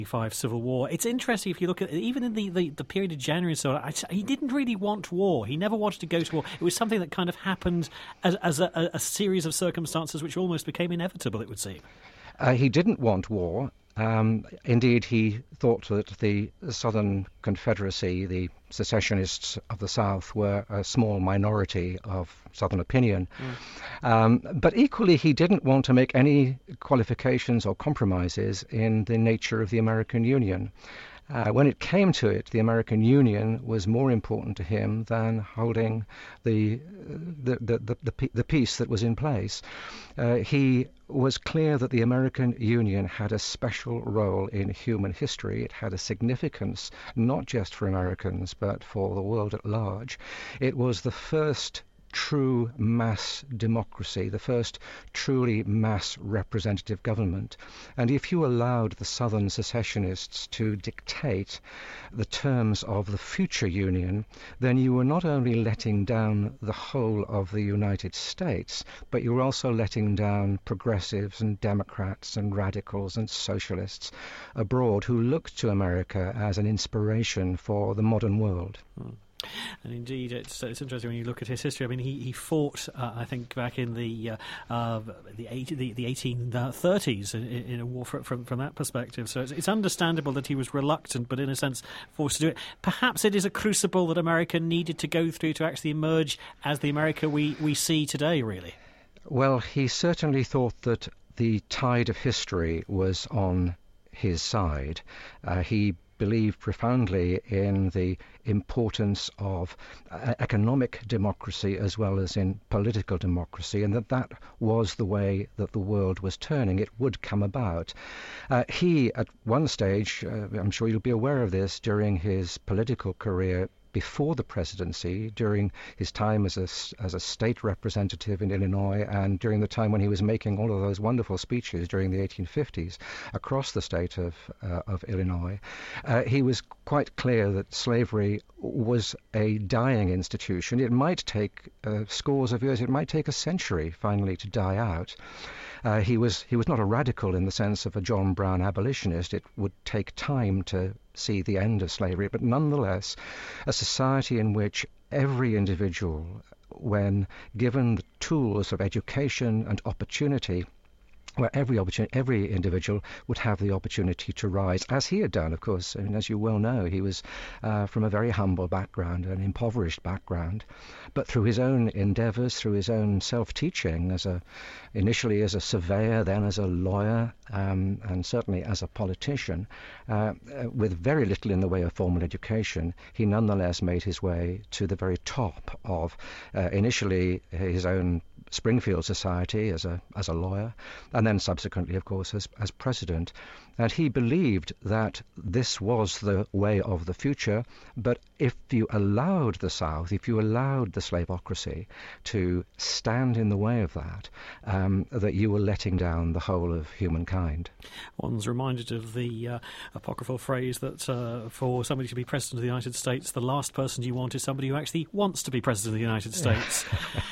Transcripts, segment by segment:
Civil War. It's interesting if you look at even in the period of January, so he didn't really want war. He never wanted to go to war. It was something that kind of happened as a series of circumstances which almost became inevitable, it would seem. He didn't want war. Indeed, he thought that the Southern Confederacy, the secessionists of the South, were a small minority of Southern opinion. But equally, he didn't want to make any qualifications or compromises in the nature of the American Union. When it came to it, the American Union was more important to him than holding the peace that was in place. He was clear that the American Union had a special role in human history. It had a significance not just for Americans but for the world at large. It was the first true mass democracy, the first truly mass representative government. And if you allowed the Southern secessionists to dictate the terms of the future Union, then you were not only letting down the whole of the United States, but you were also letting down progressives and Democrats and radicals and socialists abroad who looked to America as an inspiration for the modern world. And indeed, it's interesting when you look at his history. I mean, he fought, I think, back in the 1830s in a war from that perspective. So it's understandable that he was reluctant, but in a sense forced to do it. Perhaps it is a crucible that America needed to go through to actually emerge as the America we see today, really. Well, he certainly thought that the tide of history was on his side. He believed profoundly in the importance of economic democracy as well as in political democracy, and that was the way that the world was turning. It would come about. He, at one stage, I'm sure you'll be aware of this, during his political career, before the presidency, during his time as a state representative in Illinois, and during the time when he was making all of those wonderful speeches during the 1850s across the state of Illinois, he was quite clear that slavery was a dying institution. It might take scores of years, it might take a century finally to die out. He was not a radical in the sense of a John Brown abolitionist. It would take time to see the end of slavery, but nonetheless, a society in which every individual, when given the tools of education and opportunity, where every individual would have the opportunity to rise, as he had done, of course. I mean, as you well know, he was from a very humble background, an impoverished background, but through his own endeavors, through his own self-teaching, initially as a surveyor, then as a lawyer, and certainly as a politician, with very little in the way of formal education, he nonetheless made his way to the very top of initially his own Springfield Society as a lawyer, and then subsequently, of course, as president. And he believed that this was the way of the future, but if you allowed the South, if you allowed the slavocracy to stand in the way of that, that you were letting down the whole of humankind. One's reminded of the apocryphal phrase that for somebody to be president of the United States, the last person you want is somebody who actually wants to be president of the United States.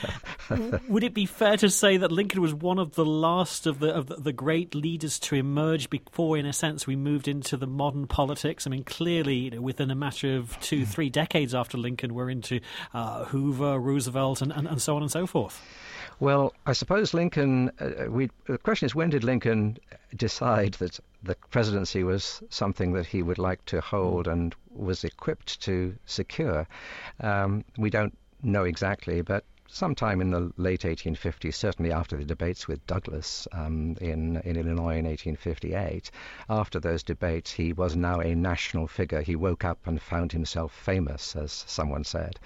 Would it be fair to say that Lincoln was one of the last of the great leaders to emerge before, in a sense, we moved into the modern politics? I mean, clearly, within a matter of 2-3 decades after Lincoln, we're into Hoover, Roosevelt, and so on and so forth. Well, I suppose Lincoln, the question is, when did Lincoln decide that the presidency was something that he would like to hold and was equipped to secure? We don't know exactly, but sometime in the late 1850s, certainly after the debates with Douglas in Illinois in 1858, after those debates, he was now a national figure. He woke up and found himself famous, as someone said.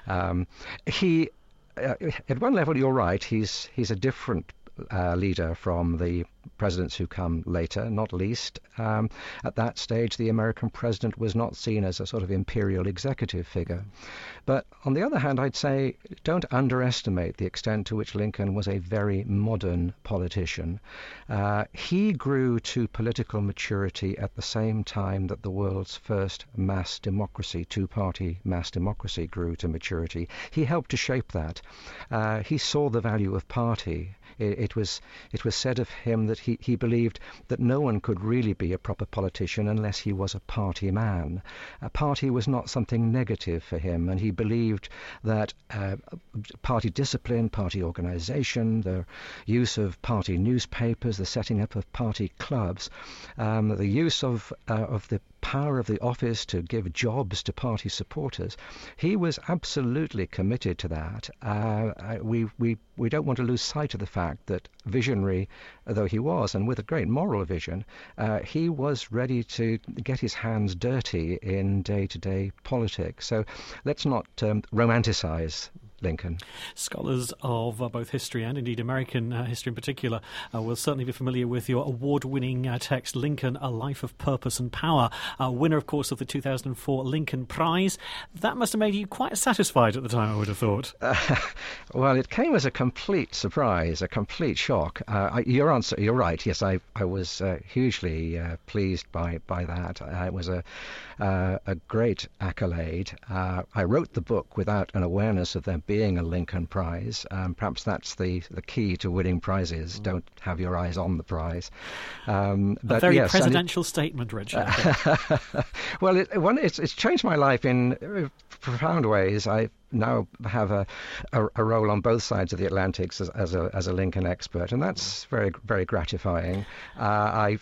At one level, you're right, he's a different leader from the presidents who come later, not least. At that stage, the American president was not seen as a sort of imperial executive figure. But on the other hand, I'd say don't underestimate the extent to which Lincoln was a very modern politician. He grew to political maturity at the same time that the world's first mass democracy, two-party mass democracy, grew to maturity. He helped to shape that. He saw the value of party. It was said of him that he believed that no one could really be a proper politician unless he was a party man. A party was not something negative for him, and he believed that party discipline, party organization, the use of party newspapers, the setting up of party clubs, the use of the power of the office to give jobs to party supporters. He was absolutely committed to that. We don't want to lose sight of the fact that, visionary though he was, and with a great moral vision, he was ready to get his hands dirty in day-to-day politics. So let's not romanticize Lincoln. Scholars of both history and indeed American history in particular will certainly be familiar with your award-winning text, Lincoln, A Life of Purpose and Power, winner, of course, of the 2004 Lincoln Prize. That must have made you quite satisfied at the time, I would have thought. Well, it came as a complete surprise, a complete shock. You're right. Yes, I was hugely pleased by that. It was a great accolade. I wrote the book without an awareness of there being a Lincoln Prize. Perhaps that's the key to winning prizes. Don't have your eyes on the prize. But a very presidential statement, Richard. Well, it's changed my life in profound ways. I now have a role on both sides of the Atlantic as a Lincoln expert, and that's very, very gratifying. I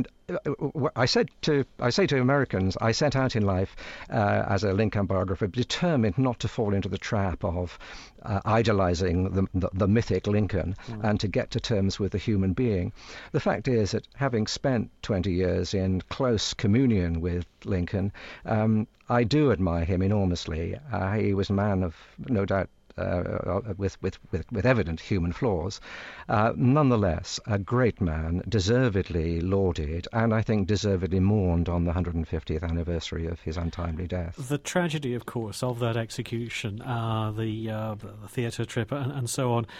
say to Americans, I set out in life as a Lincoln biographer, determined not to fall into the trap of idolizing the mythic Lincoln and to get to terms with the human being. The fact is that, having spent 20 years in close communion with Lincoln, I do admire him enormously. He was a man of, no doubt, with evident human flaws, nonetheless a great man, deservedly lauded, and I think deservedly mourned on the 150th anniversary of his untimely death. The tragedy, of course, of that execution, the theatre trip and so on,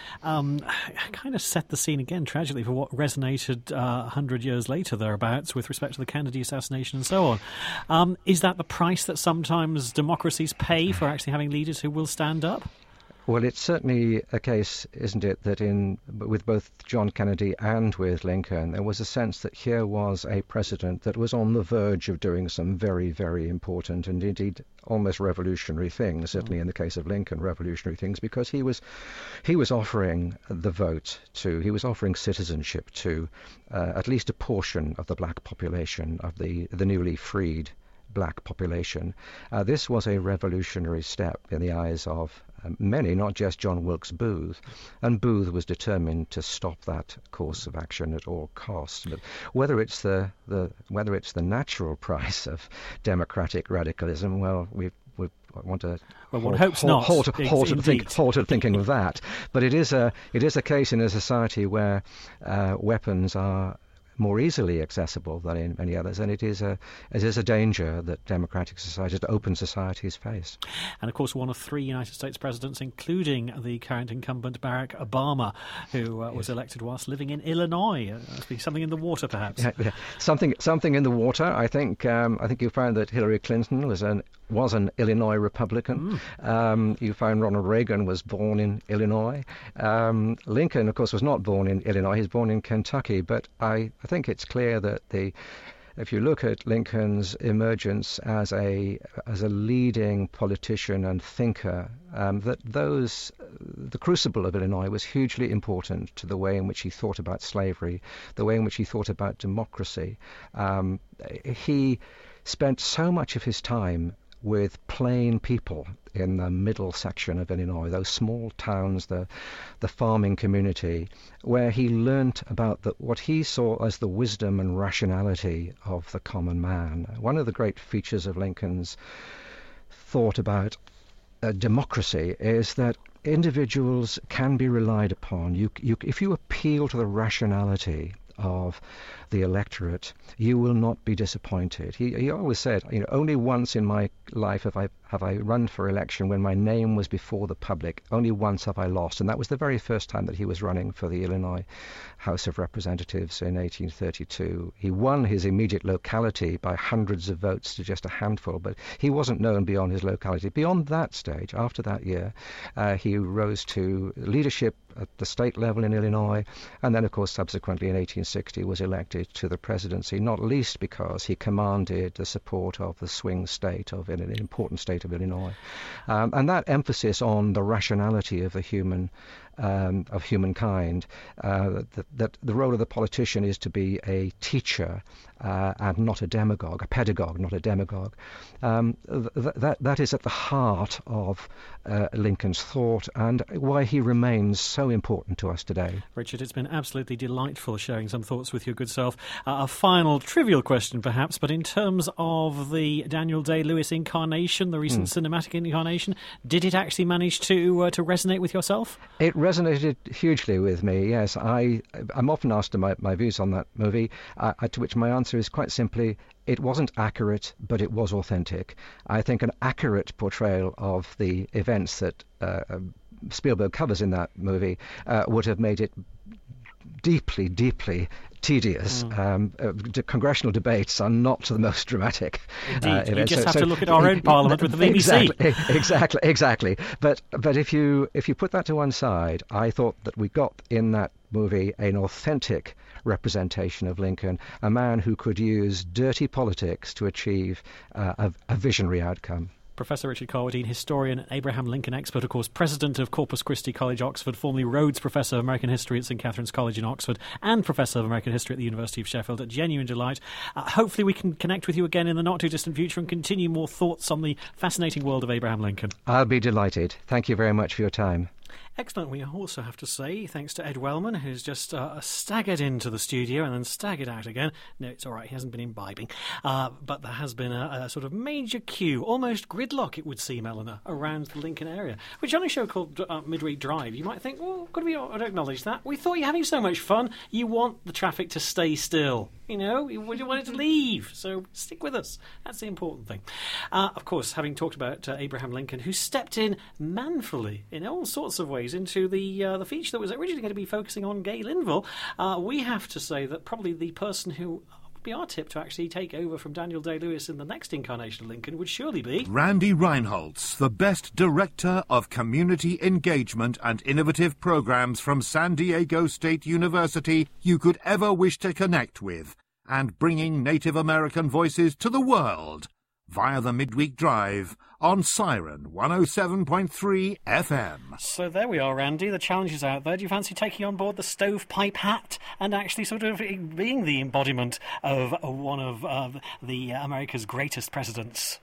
kind of set the scene again, tragically, for what resonated 100 years later, thereabouts, with respect to the Kennedy assassination and so on. Is that the price that sometimes democracies pay for actually having leaders who will stand up? Well, it's certainly a case, isn't it, that with both John Kennedy and with Lincoln, there was a sense that here was a president that was on the verge of doing some very, very important and indeed almost revolutionary things, certainly in the case of Lincoln, revolutionary things, because he was offering the vote he was offering citizenship to at least a portion of the black population, of the newly freed black population. This was a revolutionary step in the eyes of many, not just John Wilkes Booth, and Booth was determined to stop that course of action at all costs. But whether it's the natural price of democratic radicalism, well, we want to halt thinking of that. But it is a case in a society where weapons are more easily accessible than in many others, and it is a danger that democratic societies, open societies, face. And of course, one of 3 United States presidents, including the current incumbent Barack Obama, who was elected whilst living in Illinois. Must be something in the water, perhaps. Yeah. Something in the water. I think you found that Hillary Clinton was an Illinois Republican. You found Ronald Reagan was born in Illinois. Lincoln, of course, was not born in Illinois. He's born in Kentucky. But I think it's clear that if you look at Lincoln's emergence as a leading politician and thinker, that the crucible of Illinois was hugely important to the way in which he thought about slavery, the way in which he thought about democracy. He spent so much of his time with plain people in the middle section of Illinois, those small towns, the farming community, where he learnt about what he saw as the wisdom and rationality of the common man. One of the great features of Lincoln's thought about democracy is that individuals can be relied upon. If you appeal to the rationality of the electorate, you will not be disappointed. He always said, only once in my life have have I run for election when my name was before the public. Only once have I lost, and that was the very first time that he was running for the Illinois House of Representatives in 1832. He won his immediate locality by hundreds of votes to just a handful, but he wasn't known beyond his locality. Beyond that stage, after that year, he rose to leadership at the state level in Illinois, and then, of course, subsequently in 1860 was elected to the presidency, not least because he commanded the support of the swing state of an important state of Illinois. And that emphasis on the rationality of the of humankind, that the role of the politician is to be a teacher and not a demagogue, a pedagogue, not a demagogue. That is at the heart of Lincoln's thought and why he remains so important to us today. Richard, it's been absolutely delightful sharing some thoughts with your good self. A final trivial question, perhaps, but in terms of the Daniel Day-Lewis incarnation, the recent cinematic incarnation, did it actually manage to resonate with yourself? It resonated hugely with me, yes. I'm often asked my views on that movie, to which my answer is quite simply, it wasn't accurate, but it was authentic. I think an accurate portrayal of the events that Spielberg covers in that movie would have made it deeply, deeply tedious. Congressional debates are not the most dramatic. Indeed, you just have to look at our own Parliament with the BBC. Exactly. But if you put that to one side, I thought that we got in that movie an authentic representation of Lincoln, a man who could use dirty politics to achieve a visionary outcome. Professor Richard Carwardine, historian and Abraham Lincoln expert, of course, president of Corpus Christi College, Oxford, formerly Rhodes Professor of American History at St Catherine's College in Oxford, and Professor of American History at the University of Sheffield. A genuine delight. Hopefully we can connect with you again in the not-too-distant future and continue more thoughts on the fascinating world of Abraham Lincoln. I'll be delighted. Thank you very much for your time. Excellent. We also have to say thanks to Ed Wellman, who's just staggered into the studio and then staggered out again. No, it's all right. He hasn't been imbibing. But there has been a sort of major queue, almost gridlock, it would seem, Eleanor, around the Lincoln area, which on a show called Midweek Drive, you might think, well, could we not acknowledge that? We thought you're having so much fun. You want the traffic to stay still. You know, you want it to leave. So stick with us. That's the important thing. Of course, having talked about Abraham Lincoln, who stepped in manfully in all sorts of ways into the feature that was originally going to be focusing on Gay Linville, we have to say that probably the person who would be our tip to actually take over from Daniel Day-Lewis in the next incarnation of Lincoln would surely be Randy Reinholz, the best director of community engagement and innovative programs from San Diego State University you could ever wish to connect with, and bringing Native American voices to the world via the Midweek Drive on Siren 107.3 FM. So there we are, Randy. The challenge is out there. Do you fancy taking on board the stovepipe hat and actually sort of being the embodiment of one of the America's greatest presidents?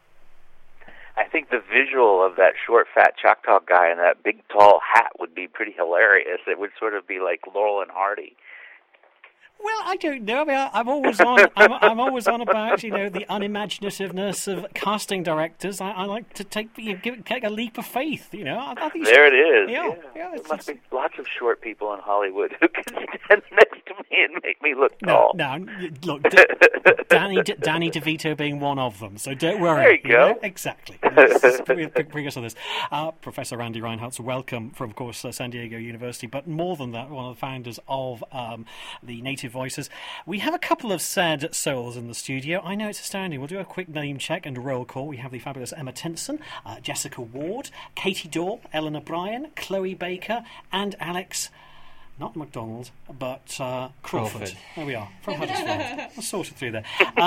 I think the visual of that short, fat Choctaw guy in that big, tall hat would be pretty hilarious. It would sort of be like Laurel and Hardy. Well, I don't know. I mean, I'm always on. I'm always on about the unimaginativeness of casting directors. I like to take a leap of faith. I think there it is. Yeah. There must be lots of short people in Hollywood who can stand next to me and make me look tall. No, look, Danny DeVito being one of them. So don't worry. There you go. Exactly. Bring us on this. Professor Randy Reinholz, welcome from, of course, San Diego University, but more than that, one of the founders of the Native Voices. We have a couple of sad souls in the studio. I know it's astounding. We'll do a quick name check and roll call. We have the fabulous Emma Tinson, Jessica Ward, Katie Dorr, Eleanor Bryan, Chloe Baker, and Alex, not MacDonald, but Crawford. There we are, from Huddersfield. We're sorted through there.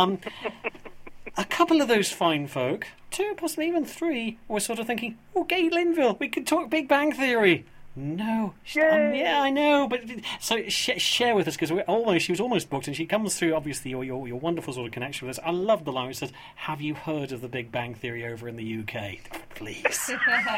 A couple of those fine folk, two, possibly even three, were sort of thinking, Gay Linville, we could talk Big Bang Theory. No. Yeah, I know. But so share with us, because she was almost booked, and she comes through, obviously, your wonderful sort of connection with us. I love the line which says, have you heard of the Big Bang Theory over in the UK? Please.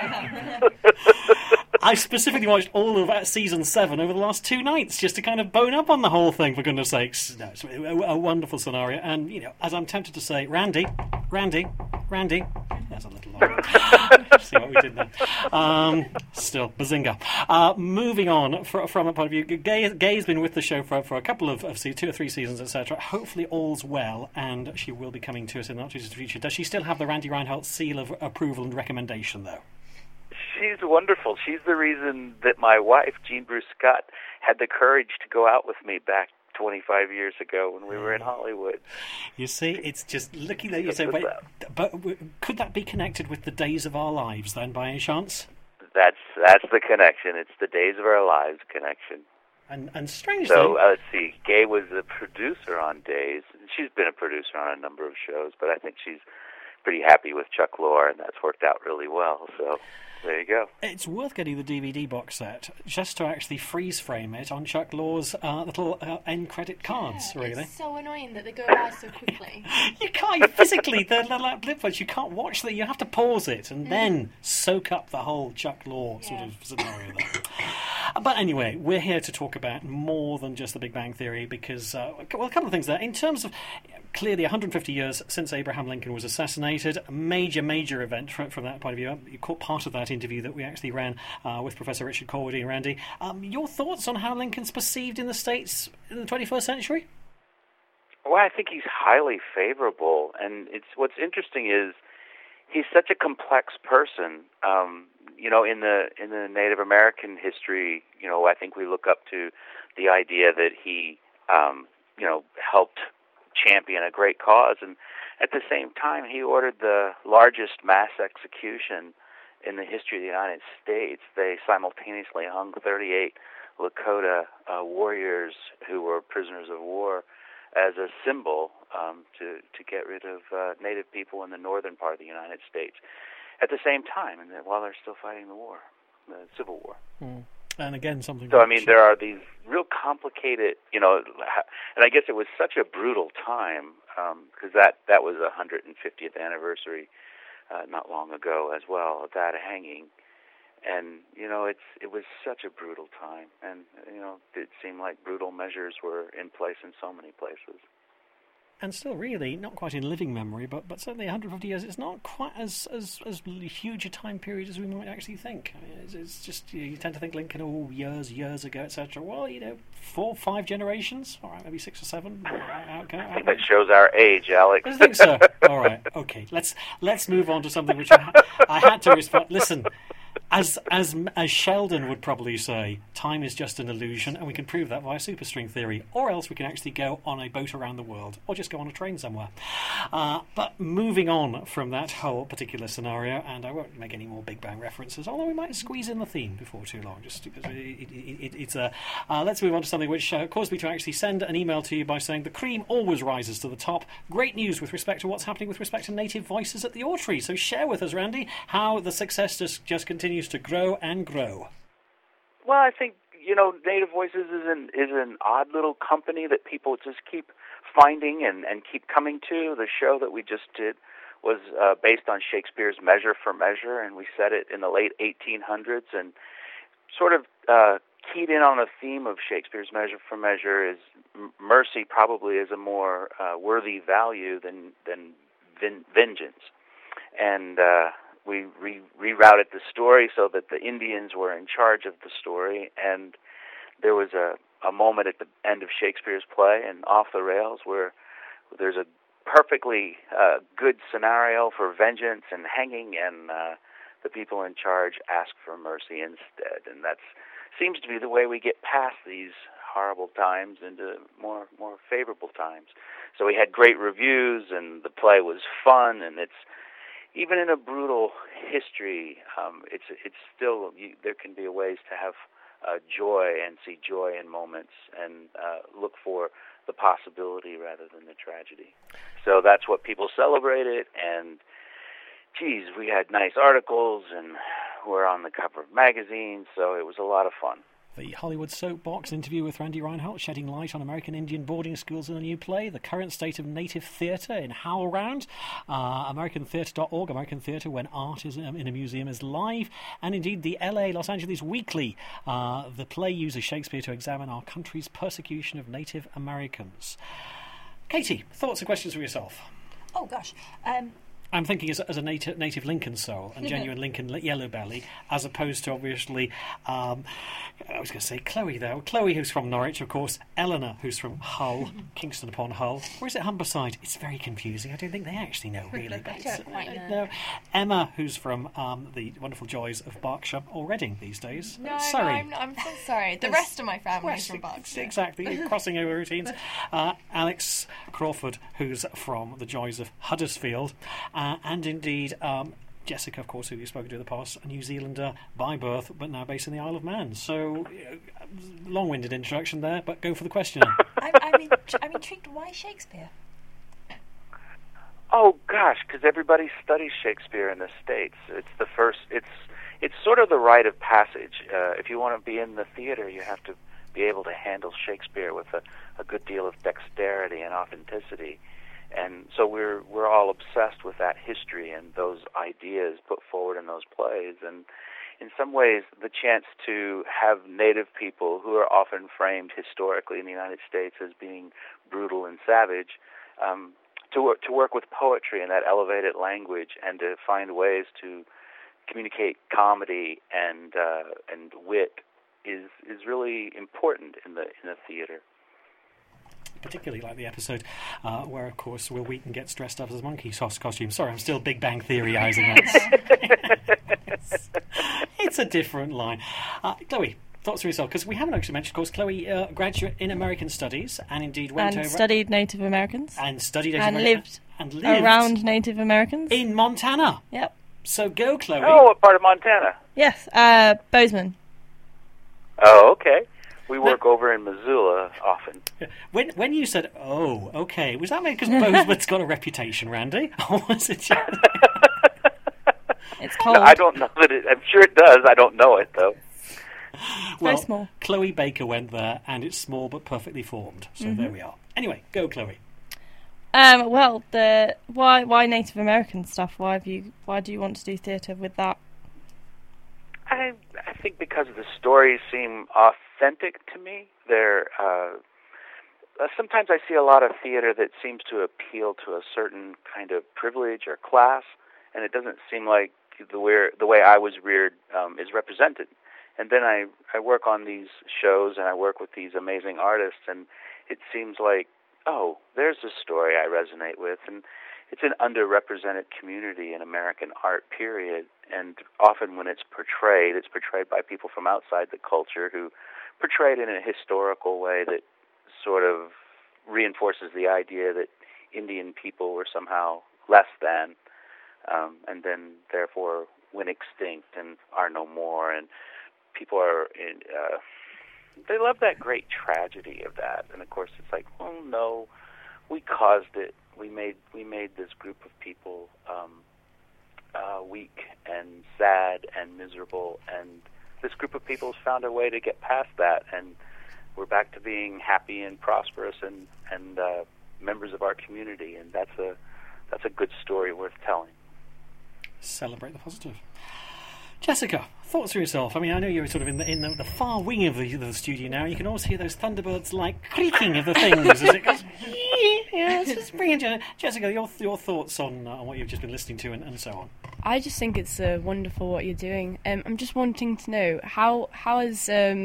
I specifically watched all of Season 7 over the last 2 nights just to kind of bone up on the whole thing, for goodness sakes. No, it's a wonderful scenario. And, as I'm tempted to say, Randy, there's a little See what we did there. Still, bazinga. Moving on from that point of view, Gay's been with the show for a couple of 2 or 3 seasons, etc. Hopefully all's well, and she will be coming to us in the not too distant future. Does she still have the Randy Reinholdt seal of approval and recommendation, though? She's wonderful. She's the reason that my wife, Jean Bruce Scott, had the courage to go out with me back 25 years ago when we were in Hollywood. You see, it's just looking at you say, but could that be connected with the Days of Our Lives then, by any chance? That's the connection. It's the Days of Our Lives connection. And strangely... So, let's see, Gay was a producer on Days. She's been a producer on a number of shows, but I think she's pretty happy with Chuck Lorre, and that's worked out really well, so... There you go. It's worth getting the DVD box set just to actually freeze frame it on Chuck Lorre's little end credit cards, really. It's so annoying that they go by so quickly. You can't, physically, the little blip ones, you can't watch that. You have to pause it and then soak up the whole Chuck Lorre sort of scenario there. But anyway, we're here to talk about more than just the Big Bang Theory because, a couple of things there. In terms of, clearly 150 years since Abraham Lincoln was assassinated, a major event from that point of view. You caught part of that interview that we actually ran with Professor Richard Corwardine and Randy. Your thoughts on how Lincoln's perceived in the States in the 21st century? Well, I think he's highly favorable, and what's interesting is he's such a complex person. In the Native American history, I think we look up to the idea that he, helped champion a great cause, and at the same time, he ordered the largest mass execution in the history of the United States. They simultaneously hung 38 Lakota warriors who were prisoners of war as a symbol to get rid of Native people in the northern part of the United States at the same time, and while they're still fighting the Civil War. Mm. And again, something... So, there are these real complicated, and I guess it was such a brutal time, because that was a 150th anniversary not long ago as well, of that hanging. And, it was such a brutal time. And, it seemed like brutal measures were in place in so many places. And still, really, not quite in living memory, but certainly 150 years, it's not quite as huge a time period as we might actually think. It's just, you tend to think Lincoln, years ago, etc. Well, 4, 5 generations, all right, maybe 6 or 7. I think that shows our age, Alex. I think so. All right, okay. Let's move on to something which I had to respond. Listen, as Sheldon would probably say, time is just an illusion, and we can prove that via superstring theory, or else we can actually go on a boat around the world, or just go on a train somewhere. But moving on from that whole particular scenario, and I won't make any more Big Bang references, although we might squeeze in the theme before too long, just because it's let's move on to something which caused me to actually send an email to you by saying the cream always rises to the top. Great news with respect to what's happening with respect to native voices at the Autry. So share with us, Randy, how the success just continues to grow and grow. Well, I think Native Voices is an odd little company that people just keep finding and keep coming to. The show that we just did was based on Shakespeare's Measure for Measure, and we set it in the late 1800s and sort of keyed in on a theme of Shakespeare's Measure for Measure. Is mercy probably is a more worthy value than vengeance, and we rerouted the story so that the Indians were in charge of the story, and there was a moment at the end of Shakespeare's play and Off the Rails where there's a perfectly good scenario for vengeance and hanging, and the people in charge ask for mercy instead, and that seems to be the way we get past these horrible times into more favorable times. So we had great reviews, and the play was fun, and it's even in a brutal history, it's still there can be ways to have joy and see joy in moments and look for the possibility rather than the tragedy. So that's what people celebrated, and geez, we had nice articles and we're on the cover of magazines, so it was a lot of fun. The Hollywood Soapbox interview with Randy Reinholdt, shedding light on American Indian boarding schools in a new play, the current state of native theatre in HowlRound, AmericanTheatre.org, American Theatre when art is in a museum is live, and indeed the Los Angeles Weekly. The play uses Shakespeare to examine our country's persecution of Native Americans. Katie, thoughts and questions for yourself? Oh gosh, I'm thinking as a native Lincoln soul and genuine Lincoln yellow belly, as opposed to obviously, I was going to say Chloe there. Chloe, who's from Norwich, of course. Eleanor, who's from Hull, Kingston upon Hull. Or is it Humberside? It's very confusing. I don't think they actually know really. I don't quite know. No. Emma, who's from the wonderful joys of Berkshire or Reading these days. No, Surrey. no, I'm so sorry. The rest of my family is from Berkshire. Exactly, crossing over routines. Alex Crawford, who's from the joys of Huddersfield. And indeed, Jessica, of course, who you've spoken to in the past, a New Zealander by birth, but now based in the Isle of Man. So, long-winded introduction there, but go for the question. I'm intrigued. Why Shakespeare? Oh gosh, because everybody studies Shakespeare in the States. It's the first. It's sort of the rite of passage. If you want to be in the theater, you have to be able to handle Shakespeare with a good deal of dexterity and authenticity. And so we're all obsessed with that history and those ideas put forward in those plays. And in some ways, the chance to have native people who are often framed historically in the United States as being brutal and savage, to work with poetry and that elevated language, and to find ways to communicate comedy and wit is really important in the theater. Particularly like the episode where, of course, Will Wheaton gets dressed up as a monkey costume. Sorry, I'm still Big Bang Theoryizing that. It's a different line. Chloe, thoughts for yourself? Because we haven't actually mentioned, of course, Chloe, graduate in American Studies, and indeed went over... studied Native Americans. And studied and lived around Native Americans. In Montana. Yep. So go, Chloe. Oh, what part of Montana? Yes, Bozeman. Oh, okay. We work over in Missoula often. When you said, "Oh, okay," was that because Bozeman's got a reputation, Randy, or was it just... It's cold. No, I don't know that it. I'm sure it does. I don't know it though. Very small. Chloe Baker went there, and it's small but perfectly formed. So there we are. Anyway, go, Chloe. Well, why Native American stuff? Why do you want to do theatre with that? I think because the stories seem authentic to me. They're sometimes I see a lot of theater that seems to appeal to a certain kind of privilege or class, and it doesn't seem like the way I was reared is represented. And then I work on these shows and I work with these amazing artists, and it seems like, oh, there's a story I resonate with, and it's an underrepresented community in American art, period. And often when it's portrayed by people from outside the culture who portray it in a historical way that sort of reinforces the idea that Indian people were somehow less than, and then therefore went extinct and are no more. And people they love that great tragedy of that. And of course it's like, oh no, we caused it. We made this group of people weak and sad and miserable, and this group of people has found a way to get past that, and we're back to being happy and prosperous and members of our community, and that's a good story worth telling. Celebrate the positive. Jessica, thoughts for yourself? I mean, I know you're sort of in the far wing of the studio now. You can always hear those Thunderbirds-like creaking of the things as it goes. Yeah, it's just brilliant. Jessica, your thoughts on what you've just been listening to and so on. I just think it's wonderful what you're doing. I'm just wanting to know how has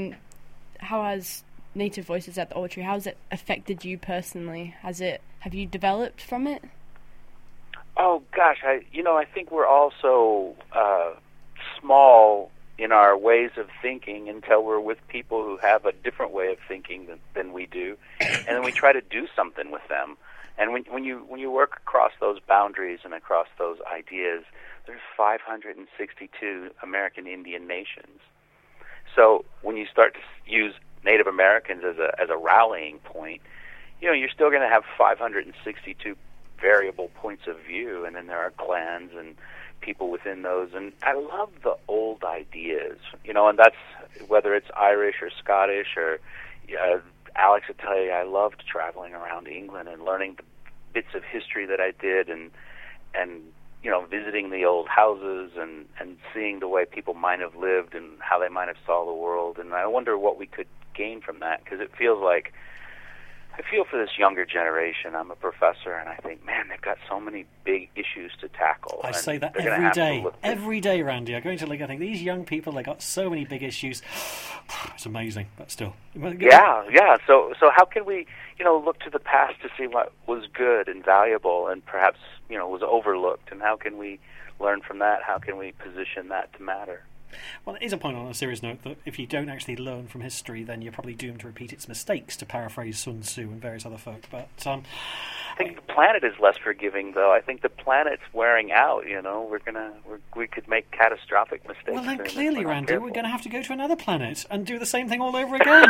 Native Voices at the Oratory, how has it affected you personally? Have you developed from it? Oh gosh, I think we're all so small in our ways of thinking until we're with people who have a different way of thinking than we do, and then we try to do something with them. And when you work across those boundaries and across those ideas, there's 562 American Indian nations. So when you start to use Native Americans as a rallying point, you're still going to have 562 variable points of view, and then there are clans and people within those. And I love the old ideas, and that's whether it's Irish or Scottish or Alex will tell you, I loved traveling around England and learning the bits of history that I did, and visiting the old houses and seeing the way people might have lived and how they might have saw the world. And I wonder what we could gain from that, because it feels like I feel for this younger generation. I'm a professor, and I think, man, they've got so many big issues to tackle. I say that every day, Randy. I go into I think these young people, they got so many big issues. It's amazing, but still. Yeah. So how can we, look to the past to see what was good and valuable and perhaps, was overlooked, and how can we learn from that? How can we position that to matter? Well, it is a point on a serious note that if you don't actually learn from history, then you're probably doomed to repeat its mistakes, to paraphrase Sun Tzu and various other folk. But I think the planet is less forgiving, though. I think the planet's wearing out. We could make catastrophic mistakes. Well, then clearly, Randy, we're going to have to go to another planet and do the same thing all over again.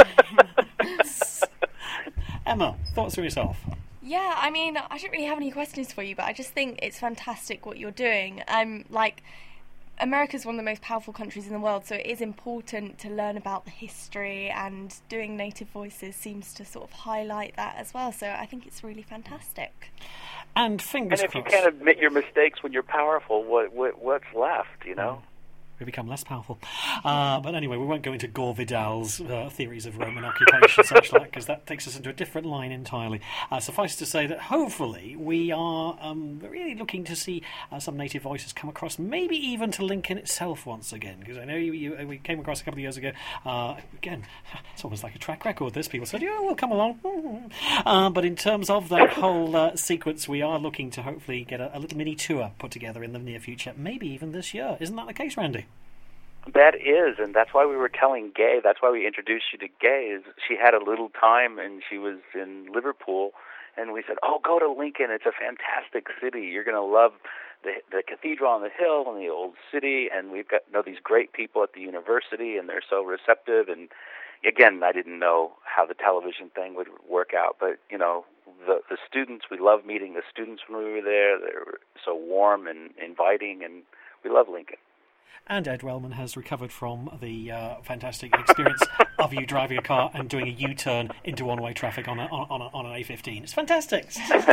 Emma, thoughts from yourself? Yeah, I mean, I don't really have any questions for you, but I just think it's fantastic what you're doing. America's one of the most powerful countries in the world, so it is important to learn about the history, and doing Native Voices seems to sort of highlight that as well, so I think it's really fantastic. And fingers crossed. And if you can't admit your mistakes when you're powerful, what's left, We become less powerful. But anyway, we won't go into Gore Vidal's theories of Roman occupation, such like, because that takes us into a different line entirely. Suffice to say that hopefully we are really looking to see some Native Voices come across, maybe even to Lincoln itself once again, because I know we came across a couple of years ago. Again, it's almost like a track record. This people said, yeah, we'll come along. But in terms of that whole sequence, we are looking to hopefully get a little mini tour put together in the near future, maybe even this year. Isn't that the case, Randy? That is, and that's why we were telling Gay, that's why we introduced you to Gay, is she had a little time and she was in Liverpool, and we said, go to Lincoln, it's a fantastic city, you're going to love the cathedral on the hill and the old city, and we've got these great people at the university, and they're so receptive, and again, I didn't know how the television thing would work out, but, the students, we love meeting the students when we were there, they're so warm and inviting, and we love Lincoln. And Ed Wellman has recovered from the fantastic experience of you driving a car and doing a U-turn into one-way traffic on an A15. It's fantastic.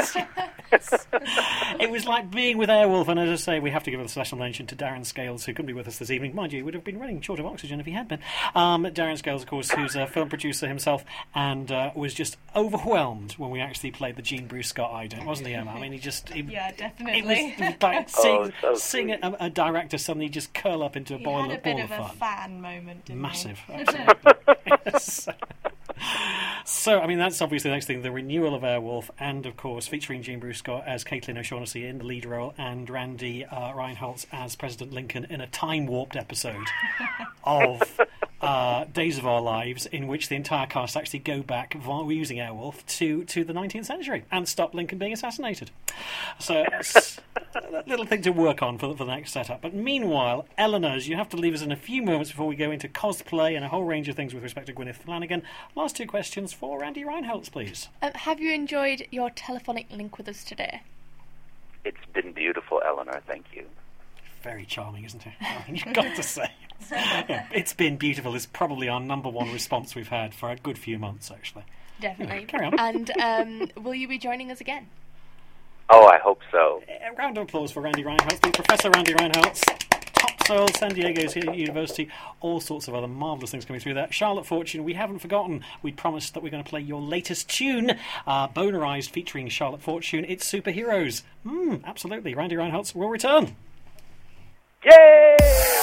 It was like being with Airwolf, and as I say, we have to give a special mention to Darren Scales, who couldn't be with us this evening. Mind you, he would have been running short of oxygen if he had been. Darren Scales, of course, who's a film producer himself, and was just overwhelmed when we actually played the Jean Bruce Scott ident, wasn't he, Emma? I mean, yeah, definitely. It was like seeing a director suddenly just curl up into a ball of fun. He had a bit of a fan moment, didn't Massive, absolutely. So, I mean, that's obviously the next thing, the renewal of Airwolf, and, of course, featuring Jean Bruce Scott as Caitlin O'Shaughnessy in the lead role, and Randy Reinholtz as President Lincoln in a time-warped episode of Days of Our Lives, in which the entire cast actually go back, using Airwolf, to the 19th century, and stop Lincoln being assassinated. So, it's a little thing to work on for the next setup. But meanwhile, Eleanor's, you have to leave us in a few moments before we go into cosplay and a whole range of things with respect to Gwyneth Flanagan. Last two questions for Randy Reinholtz, please. Have you enjoyed your telephonic link with us today? It's been beautiful, Eleanor. Thank you. Very charming, isn't it? You've got to say. Yeah, it's been beautiful. It's probably our number one response we've had for a good few months, actually. Definitely. Yeah, carry on. And will you be joining us again? Oh, I hope so. A round of applause for Randy Reinholtz, Professor Randy Reinholtz. Topsoil, San Diego University, all sorts of other marvellous things coming through there. Charlotte Fortune, we haven't forgotten. We promised that we're going to play your latest tune, Bonerized, featuring Charlotte Fortune. It's Superheroes. Absolutely. Randy Reinholtz will return. Yay!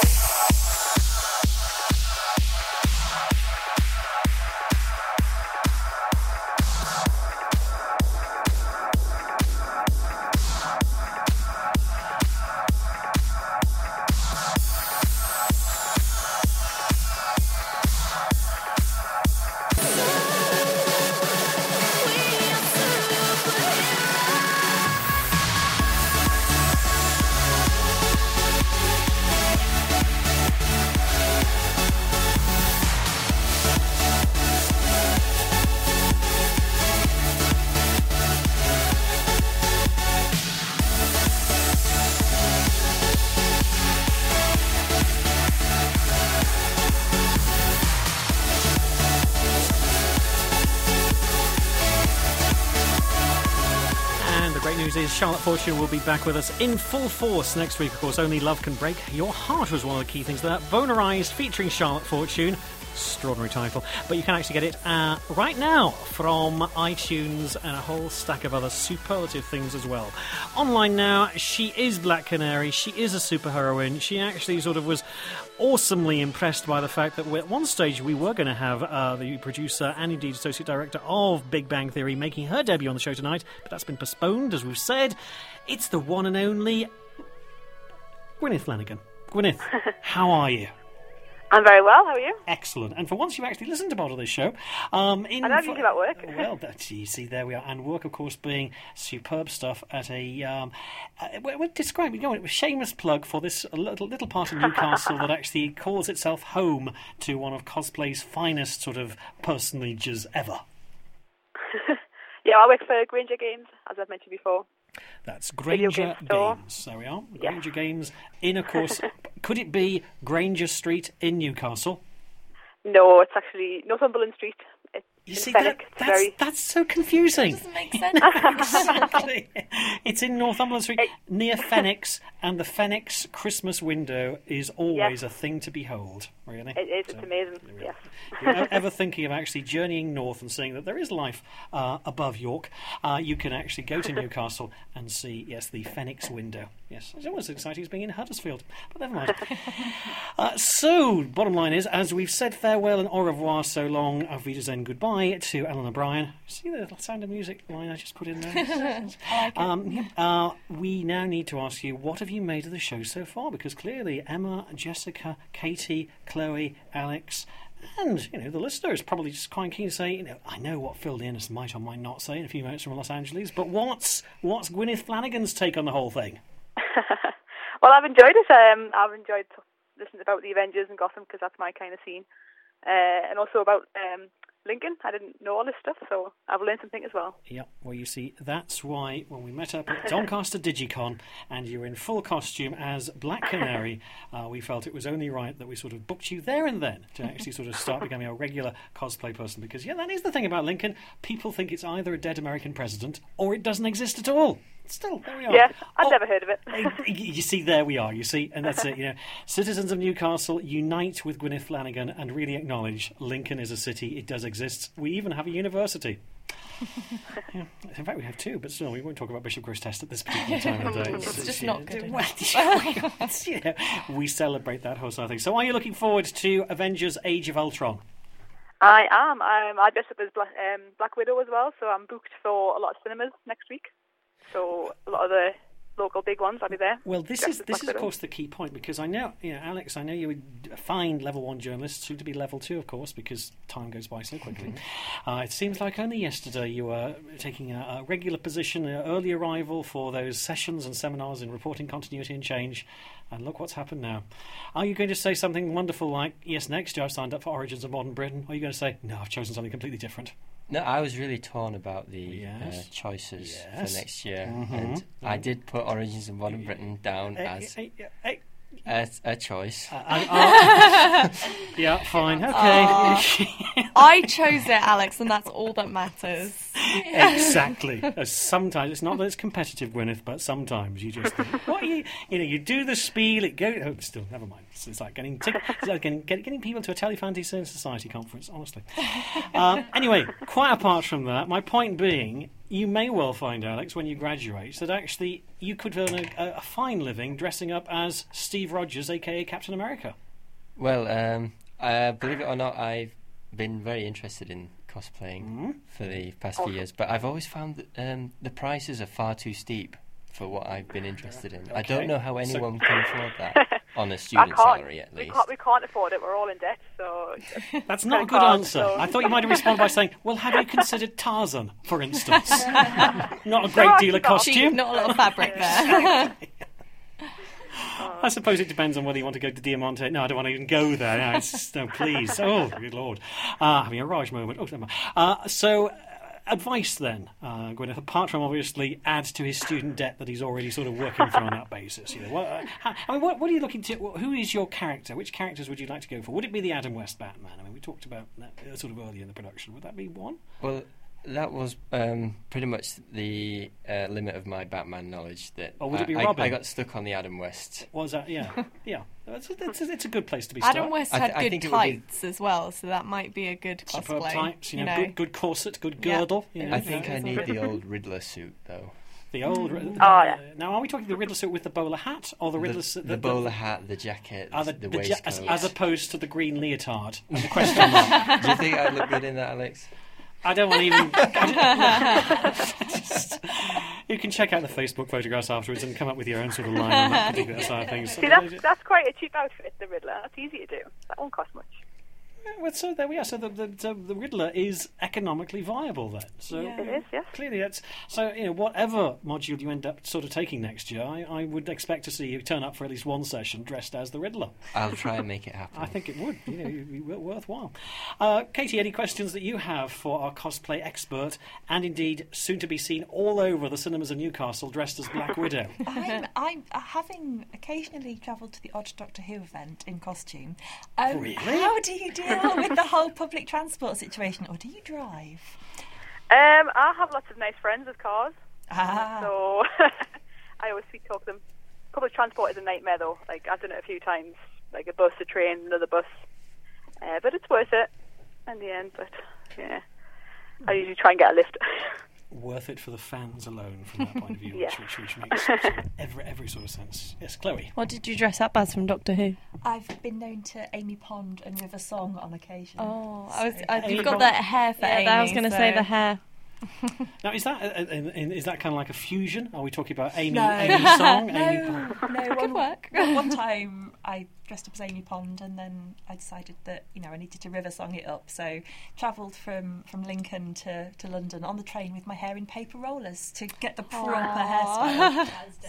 Charlotte Fortune will be back with us in full force next week. Of course, Only Love Can Break Your Heart was one of the key things there. Bonerized, featuring Charlotte Fortune. Extraordinary title. But you can actually get it right now from iTunes and a whole stack of other superlative things as well. Online now, she is Black Canary. She is a superheroine. She actually sort of was awesomely impressed by the fact that at one stage we were going to have the producer and indeed associate director of Big Bang Theory making her debut on the show tonight, but that's been postponed, as we've said. It's the one and only Gwyneth Flanagan. Gwyneth, how are you? I'm very well, how are you? Excellent. And for once you've actually listened to part of this show. I don't usually about work. Well, you see, there we are. And work, of course, being superb stuff at a... we're describing, a shameless plug for this little part of Newcastle that actually calls itself home to one of cosplay's finest sort of personages ever. Yeah, I work for Granger Games, as I've mentioned before. That's Granger Games. There we are. Yeah. Granger Games in, of course... Could it be Granger Street in Newcastle? No, it's actually Northumberland Street. It's You see, Fenwick. that's so confusing. That doesn't make sense. Exactly. It's in Northumberland Street, near Fenwick's, and the Fenwick's Christmas window is always a thing to behold, really. It is, it's amazing, yes. If you're ever thinking of actually journeying north and seeing that there is life above York, you can actually go to Newcastle and see, yes, the Fenwick's window. Yes, it's almost as exciting as being in Huddersfield, but never mind. So, bottom line is, as we've said farewell and au revoir so long, auf Wiedersehen, goodbye to Ellen O'Brien. See the Sound of Music line I just put in there? We now need to ask you, what have you made of the show so far? Because clearly Emma, Jessica, Katie, Chloe, Alex, and, the listener is probably just quite keen to say, I know what Phil Dearness might or might not say in a few minutes from Los Angeles, but what's Gwyneth Flanagan's take on the whole thing? Well, I've enjoyed it. I've enjoyed listening about the Avengers and Gotham, because that's my kind of scene. And also about Lincoln. I didn't know all this stuff, so I've learned something as well. Yeah, well, you see, that's why when we met up at Doncaster Digicon and you were in full costume as Black Canary, we felt it was only right that we sort of booked you there and then to actually sort of start becoming a regular cosplay person, because, that is the thing about Lincoln. People think it's either a dead American president or it doesn't exist at all. Still, there we are. Yeah, I've never heard of it. You see, there we are, and that's it, Citizens of Newcastle, unite with Gwyneth Flanagan and really acknowledge Lincoln is a city, it does exist. We even have a university. Yeah, in fact, we have two, but still, we won't talk about Bishop Grosseteste at this particular time of the day. It's just not good We celebrate that whole sort of thing. So are you looking forward to Avengers Age of Ultron? I am. I dress up as Black Widow as well, so I'm booked for a lot of cinemas next week. So a lot of the local big ones, I'll be there. Well, this is of course the key point, because I know, Alex, I know you're a fine level 1 journalist, soon to be level 2, of course, because time goes by so quickly. It seems like only yesterday you were taking a regular position, an early arrival for those sessions and seminars in reporting continuity and change, and look what's happened now. Are you going to say something wonderful like, yes, next year I've signed up for Origins of Modern Britain, or are you going to say, no, I've chosen something completely different? No, I was really torn about the choices for next year, and I did put Origins of Modern Britain down as a choice. Yeah, fine, okay. I chose it, Alex, and that's all that matters. Exactly. Sometimes it's not that it's competitive, Gwyneth, but sometimes you just think, what are you do the spiel, it goes. Oh, still, never mind. It's like getting people to a Telefantasy Society conference, honestly. Anyway, quite apart from that, my point being, you may well find, Alex, when you graduate, that actually you could earn a fine living dressing up as Steve Rogers, a.k.a. Captain America. Well, believe it or not, I've been very interested in cosplaying for the past few years, but I've always found that the prices are far too steep for what I've been interested in. Okay. I don't know how anyone can afford that on a student salary, at least. We can't afford it. We're all in debt, so... That's not a good answer. So. I thought you might have responded by saying, well, have you considered Tarzan, for instance? Not a great deal of costume. Cheap, not a lot of fabric there. I suppose it depends on whether you want to go to Diamante. No, I don't want to even go there. No, please. Oh, good Lord. Having a Raj moment. Oh, never mind. So, advice then, Gwyneth, apart from obviously add to his student debt that he's already sort of working for on that basis. What are you looking to... Who is your character? Which characters would you like to go for? Would it be the Adam West Batman? I mean, we talked about that sort of early in the production. Would that be one? Well, that was pretty much the limit of my Batman knowledge. That Or would it be Robin? I got stuck on the Adam West. Was that? Yeah, yeah. It's a good place to be stuck. Adam West had good tights as well, so that might be a good cosplay. Superb tights, good corset, good girdle. I think I need the old Riddler suit though. The old. Now, are we talking the Riddler suit with the bowler hat, or the Riddler suit? The bowler hat, the jacket, the waistcoat, as opposed to the green leotard. And the question mark. Do you think I look good in that, Alex? I don't want to even. You can check out the Facebook photographs afterwards and come up with your own sort of line on that particular side of things. See, that's quite a cheap outfit, the Riddler. That's easy to do. That won't cost much. Well, so there we are. So the Riddler is economically viable then. So it is, yes. Clearly, that's so. Whatever module you end up sort of taking next year, I would expect to see you turn up for at least one session dressed as the Riddler. I'll try and make it happen. I think it would. It'd be worthwhile. Katie, any questions that you have for our cosplay expert, and indeed soon to be seen all over the cinemas of Newcastle dressed as Black Widow? I'm having occasionally travelled to the odd Doctor Who event in costume. Really? How do you deal with the whole public transport situation, or do you drive? I have lots of nice friends with cars, so I always sweet talk them. Public transport is a nightmare though. Like, I've done it a few times, like a bus, a train, another bus, but it's worth it in the end. But yeah, I usually try and get a lift. Worth it for the fans alone, from that point of view, which makes every sort of sense. Yes, Chloe. What did you dress up as from Doctor Who? I've been known to Amy Pond and River Song on occasion. Oh, you've got that hair for Amy. I was going to say the hair. Now, is that kind of like a fusion? Are we talking about Amy No. Song? No, Could work. One time I dressed up as Amy Pond, and then I decided that I needed to River Song it up. So travelled from Lincoln to London on the train with my hair in paper rollers to get the proper hairstyle.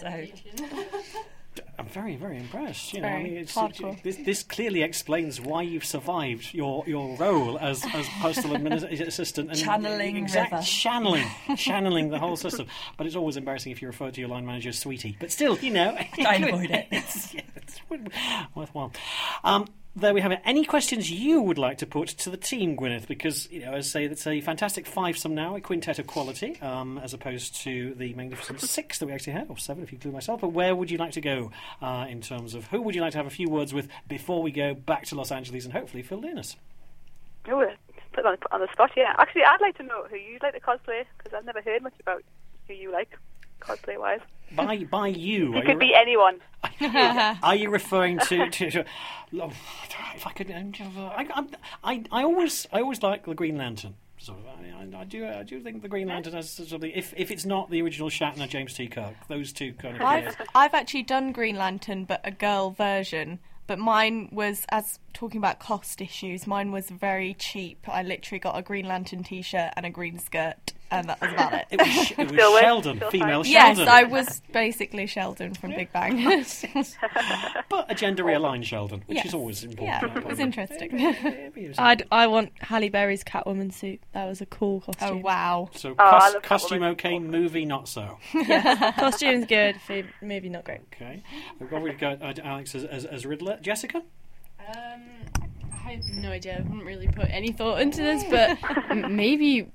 I'm very, very impressed. Hardcore. This clearly explains why you've survived your role as postal assistant and channeling the whole system. But it's always embarrassing if you refer to your line manager as Sweetie. But still, try and avoid it. It's worthwhile. There we have it. Any questions you would like to put to the team, Gwyneth? Because, as I say, it's a fantastic fivesome now, a quintet of quality, as opposed to the magnificent six that we actually had, or seven if you include myself. But where would you like to go in terms of who would you like to have a few words with before we go back to Los Angeles and hopefully Phil Linus? Oh, put on the spot, yeah. Actually, I'd like to know who you'd like to cosplay, because I've never heard much about who you like, cosplay-wise. By you? It could be anyone. Are you referring to if I could? I always like the Green Lantern. So I do think the Green Lantern has something. If it's not the original Shatner, James T. Kirk, those two kind of. I've actually done Green Lantern, but a girl version. But mine was, as talking about cost issues, mine was very cheap. I literally got a Green Lantern T-shirt and a green skirt, and that was about it. It was Sheldon, female yes, Sheldon. Yes, I was basically Sheldon from Big Bang. But a gender realigned Sheldon, which is always important. Yeah, it was interesting. I want Halle Berry's Catwoman suit. That was a cool costume. Oh, wow. So costume okay, movie not so. Yeah, costume's good, movie not great. Okay. We've already got Alex as Riddler. Jessica? I have no idea. I haven't really put any thought into this, but maybe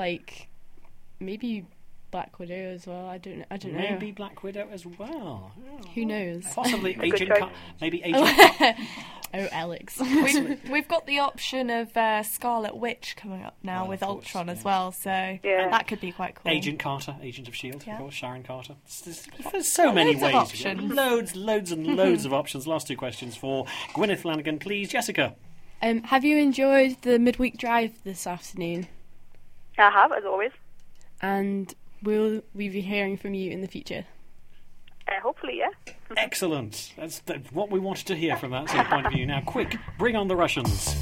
Black Widow as well. I don't know. Maybe Black Widow as well. Oh. Who knows? Possibly Agent. Oh, Alex. We've got the option of Scarlet Witch coming up now with Ultron as well, so that could be quite cool. Agent Carter, Agent of S.H.I.E.L.D., of course, Sharon Carter. There's so many ways. Loads and loads of options. Last two questions for Gwyneth Flanagan, please. Jessica? Have you enjoyed the midweek drive this afternoon? I have, as always. And will we be hearing from you in the future? Hopefully, yeah. Excellent. That's what we wanted to hear from that sort of point of view. Now, quick, bring on the Russians.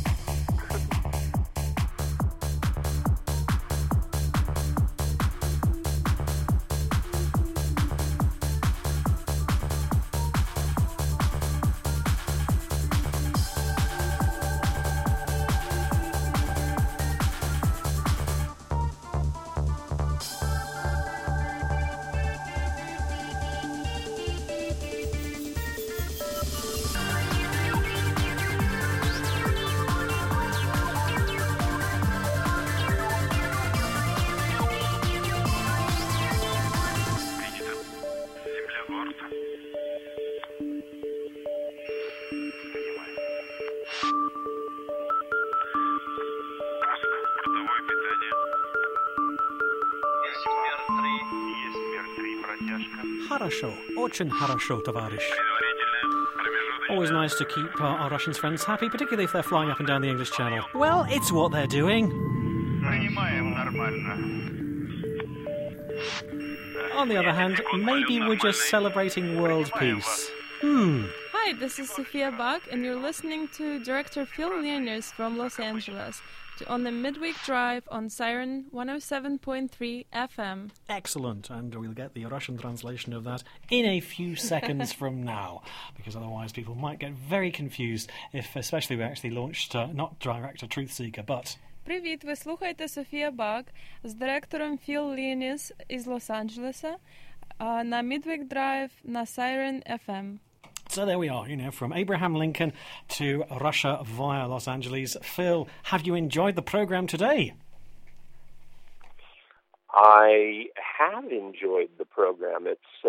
Хорошо, очень хорошо, товарищ. Always nice to keep our Russian friends happy, particularly if they're flying up and down the English Channel. Well, it's what they're doing. On the other hand, maybe we're just celebrating world peace. Hi, this is Sophia Bach, and you're listening to director Phil Leonidas from Los Angeles on the Midweek Drive on Siren 107.3 FM. Excellent, and we'll get the Russian translation of that in a few seconds from now, because otherwise people might get very confused if, especially we actually launched not Director Truth Seeker, but... Привіт, ви слухаєте Софія Бак з директором Філ Лініс із Лос-Анджелеса на Midweek Drive на Siren FM. So there we are, from Abraham Lincoln to Russia via Los Angeles. Phil, have you enjoyed the program today? I have enjoyed the program. It's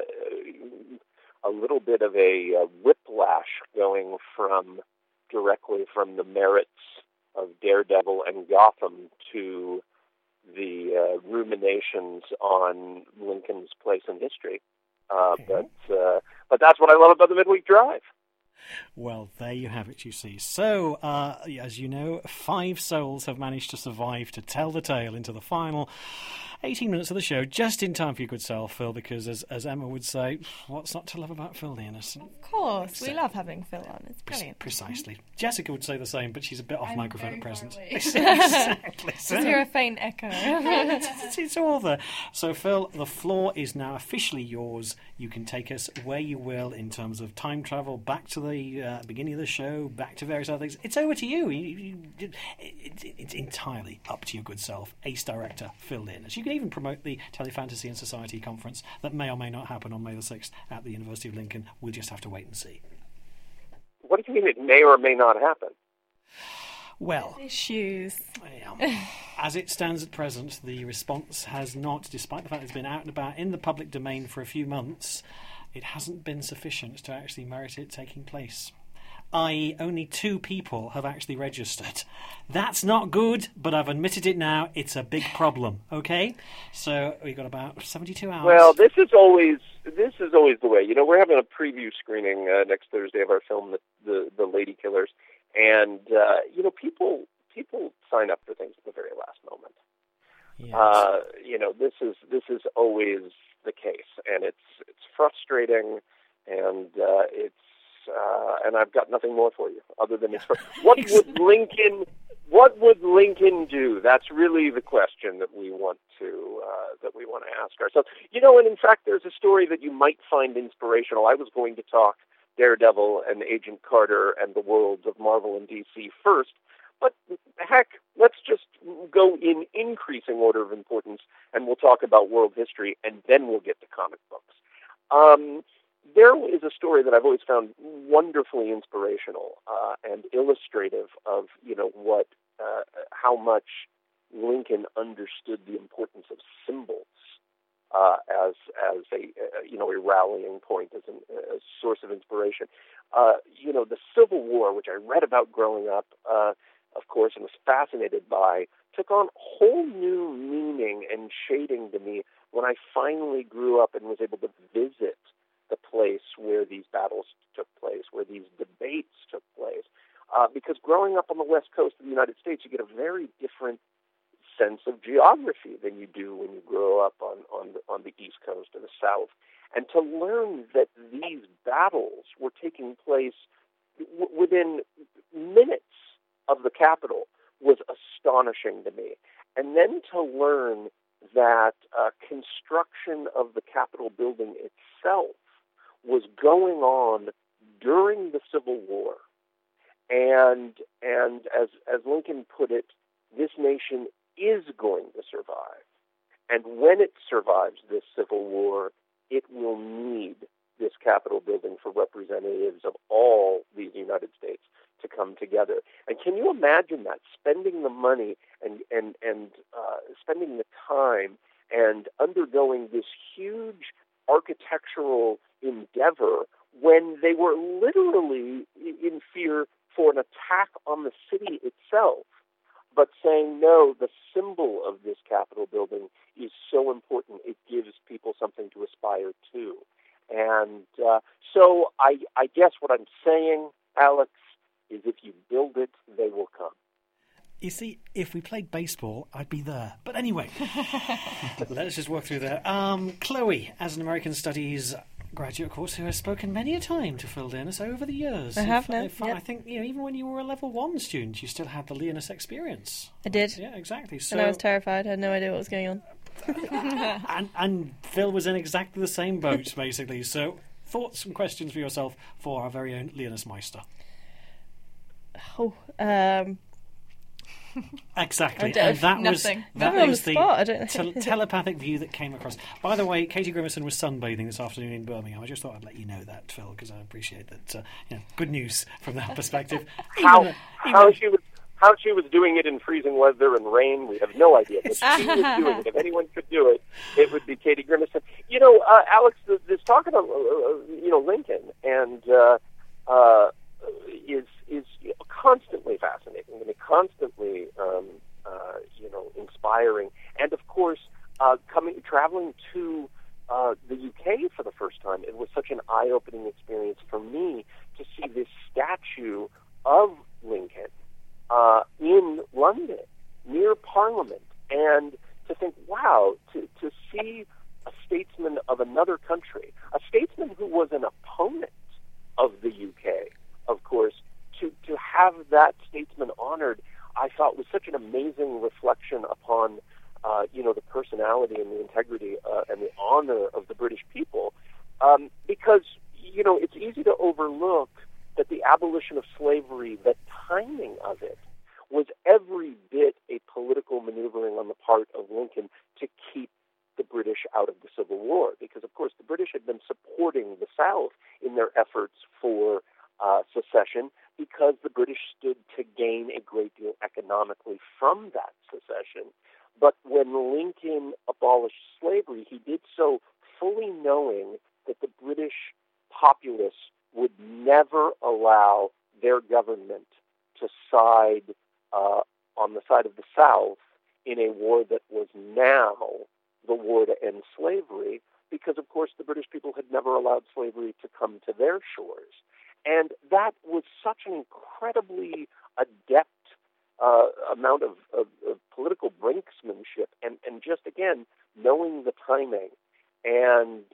a little bit of a whiplash going directly from the merits of Daredevil and Gotham to the ruminations on Lincoln's place in history. But that's what I love about the Midweek Drive. Well, there you have it, you see. So, as you know, 5 souls have managed to survive to tell the tale into the final 18 minutes of the show, just in time for your good self, Phil, because as Emma would say, what's not to love about Phil Leonidas? Of course, we love having Phil on. It's brilliant. Precisely. Jessica would say the same, but she's a bit off microphone at present. Exactly. Just hear a faint echo. It's all there. So, Phil, the floor is now officially yours. You can take us where you will in terms of time travel, back to the beginning of the show, back to various other things. It's over to you. It's entirely up to your good self, ace director Phil Leonidas. You can even promote the Telefantasy and Society conference that may or may not happen on May the 6th at the University of Lincoln. We'll just have to wait and see. What do you mean it may or may not happen? Well, issues. As it stands at present, the response has not, despite the fact it's been out and about in the public domain for a few months, it hasn't been sufficient to actually merit it taking place. I.e., only 2 people have actually registered. That's not good, but I've admitted it now. It's a big problem, okay? So we've got about 72 hours. Well, this is always the way. We're having a preview screening next Thursday of our film, The Lady Killers, and people sign up for things at the very last moment. Yes. This is always the case, and it's frustrating, and and I've got nothing more for you other than what would Lincoln do? That's really the question that we want to ask ourselves. And in fact, there's a story that you might find inspirational. I was going to talk Daredevil and Agent Carter and the worlds of Marvel and DC first, but heck, let's just go in increasing order of importance, and we'll talk about world history, and then we'll get to comic books. There is a story that I've always found wonderfully inspirational and illustrative of how much Lincoln understood the importance of symbols as a rallying point, as a source of inspiration. The Civil War, which I read about growing up, of course, and was fascinated by, took on whole new meaning and shading to me when I finally grew up and was able to visit the place where these battles took place, where these debates took place. Because growing up on the West Coast of the United States, you get a very different sense of geography than you do when you grow up on the East Coast or the South. And to learn that these battles were taking place within minutes of the Capitol was astonishing to me. And then to learn that construction of the Capitol building itself was going on during the Civil War. And as Lincoln put it, this nation is going to survive. And when it survives this Civil War, it will need this Capitol building for representatives of all these United States to come together. And can you imagine that, spending the money and spending the time and undergoing this huge architectural endeavor when they were literally in fear for an attack on the city itself, but saying, no, the symbol of this Capitol building is so important, it gives people something to aspire to. And so I guess what I'm saying, Alex, is if you build it, they will come. You see, if we played baseball, I'd be there. But anyway, let's just walk through there. Chloe, as an American Studies graduate, of course, who has spoken many a time to Phil Learness over the years. I have now. I think, even when you were a level 1 student, you still had the Learness experience. I did. Yeah, exactly. So, and I was terrified. I had no idea what was going on. and Phil was in exactly the same boat, basically. So, thoughts and questions for yourself for our very own Learness Meister. Exactly, and that was the telepathic view that came across. By the way, Katie Grimmerson was sunbathing this afternoon in Birmingham. I just thought I'd let you know that, Phil, because I appreciate that. Good news from that perspective. How she was doing it in freezing weather and rain, we have no idea. But she was doing it. If anyone could do it, it would be Katie Grimmerson. Alex, this talk about Lincoln and is constantly fascinating and constantly inspiring. And of course, traveling to the UK for the first time, it was such an eye-opening experience for me to see this statue of Lincoln in London near Parliament, and to think, wow, to see a statesman of another country, a statesman who was an opponent of the UK, of course, to have that statesman honored, I thought was such an amazing reflection upon, the personality and the integrity and the honor of the British people, because, it's easy to overlook that the abolition of slavery, the timing of it, was every bit a political maneuvering on the part of Lincoln to keep the British out of the Civil War, because, of course, the British had been supporting the South in their efforts for secession, because the British stood to gain a great deal economically from that secession. But when Lincoln abolished slavery, he did so fully knowing that the British populace would never allow their government to side on the side of the South in a war that was now the war to end slavery, because, of course, the British people had never allowed slavery to come to their shores. And that was such an incredibly adept amount of political brinksmanship, and just, again, knowing the timing. And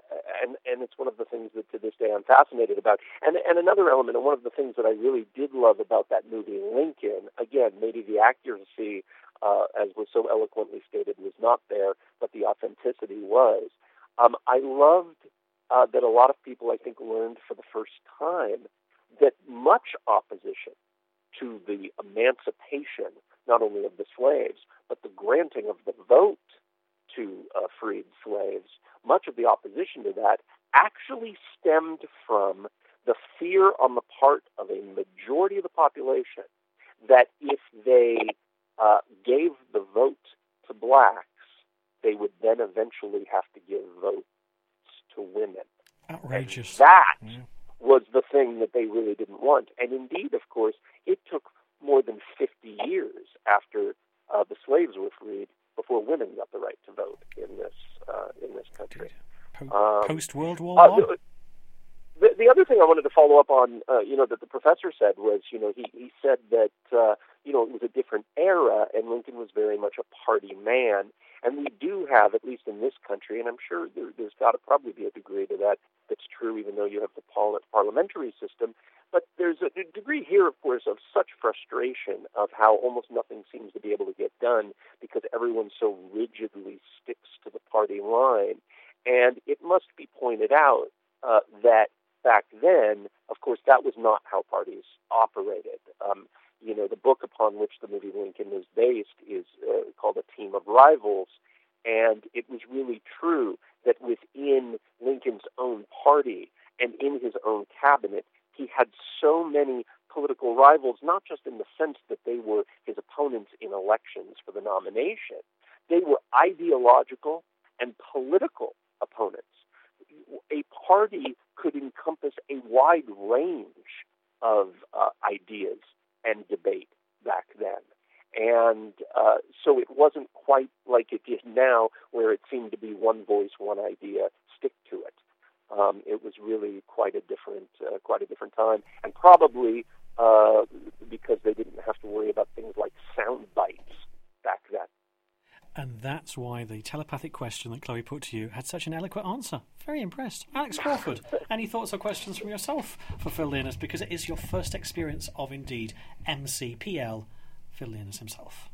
it's one of the things that to this day I'm fascinated about. And another element, and one of the things that I really did love about that movie, Lincoln, again, maybe the accuracy, as was so eloquently stated, was not there, but the authenticity was. I loved that a lot of people, I think, learned for the first time that much opposition to the emancipation, not only of the slaves, but the granting of the vote to freed slaves, much of the opposition to that actually stemmed from the fear on the part of a majority of the population that if they gave the vote to blacks, they would then eventually have to give votes to women. Outrageous. And that was the thing that they really didn't want. And indeed, of course, it took more than 50 years after the slaves were freed before women got the right to vote in this country. Post World War I. The other thing I wanted to follow up on, that the professor said was, he said that, it was a different era, and Lincoln was very much a party man. And we do have, at least in this country, and I'm sure there's got to probably be a degree to that's true, even though you have the parliamentary system. But there's a degree here, of course, of such frustration of how almost nothing seems to be able to get done because everyone so rigidly sticks to the party line. And it must be pointed out that back then, of course, that was not how parties operated. The book upon which the movie Lincoln is based is called A Team of Rivals, and it was really true that within Lincoln's own party and in his own cabinet, he had so many political rivals, not just in the sense that they were his opponents in elections for the nomination. They were ideological and political opponents. A party could encompass a wide range of ideas and debate back then. And so it wasn't quite like it is now, where it seemed to be one voice, one idea, stick to it. It was really quite a different time, and probably because they didn't have to worry about things like sound bites back then. And that's why the telepathic question that Chloe put to you had such an eloquent answer. Very impressed. Alex Crawford, any thoughts or questions from yourself for Phil Leonard? Because it is your first experience of, indeed, MCPL, Phil Leonard himself.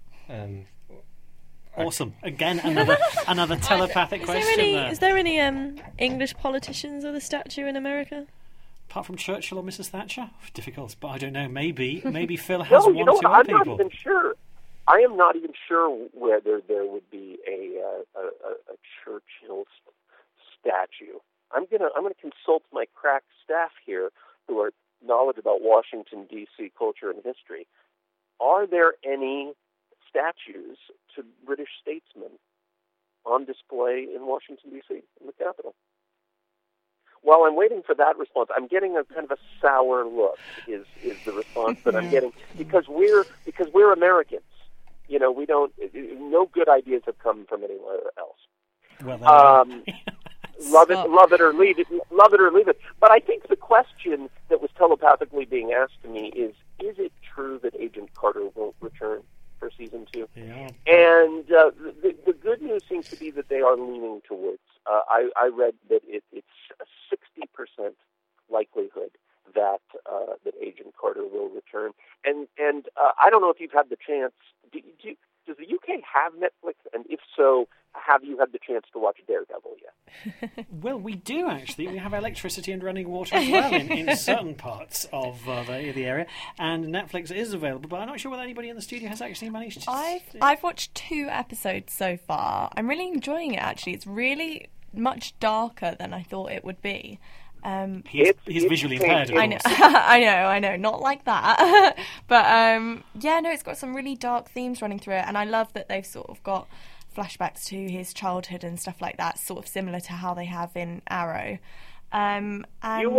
Awesome. Again, another telepathic question there. Is there any English politicians with a statue in America? Apart from Churchill or Mrs. Thatcher? Difficult, but I don't know. Maybe Phil has one or two I'm other people. Not even sure. I am not even sure whether there would be a Churchill statue. I'm gonna consult my crack staff here, who are knowledge about Washington D.C. culture and history. Are there any statues to British statesmen on display in Washington D.C. in the Capitol? While I'm waiting for that response, I'm getting a kind of a sour look. Is the response that I'm getting, because we're Americans. You know, we don't. No good ideas have come from anywhere else. Well, love it or leave it. Love it or leave it. But I think the question that was telepathically being asked to me is it true that Agent Carter won't return for season 2? Yeah. And the good news seems to be that they are leaning towards. I read that it's a 60% likelihood that Agent Carter will return. And I don't know if you've had the chance. Does the UK have Netflix? And if so, have you had the chance to watch Daredevil yet? Well, we do, actually. We have electricity and running water as well in certain parts of the area. And Netflix is available, but I'm not sure whether anybody in the studio has actually managed to... I've watched 2 episodes so far. I'm really enjoying it, actually. It's really much darker than I thought it would be. He's visually impaired. I know, not like that. But it's got some really dark themes running through it, and I love that they've sort of got flashbacks to his childhood and stuff like that, sort of similar to how they have in Arrow. And you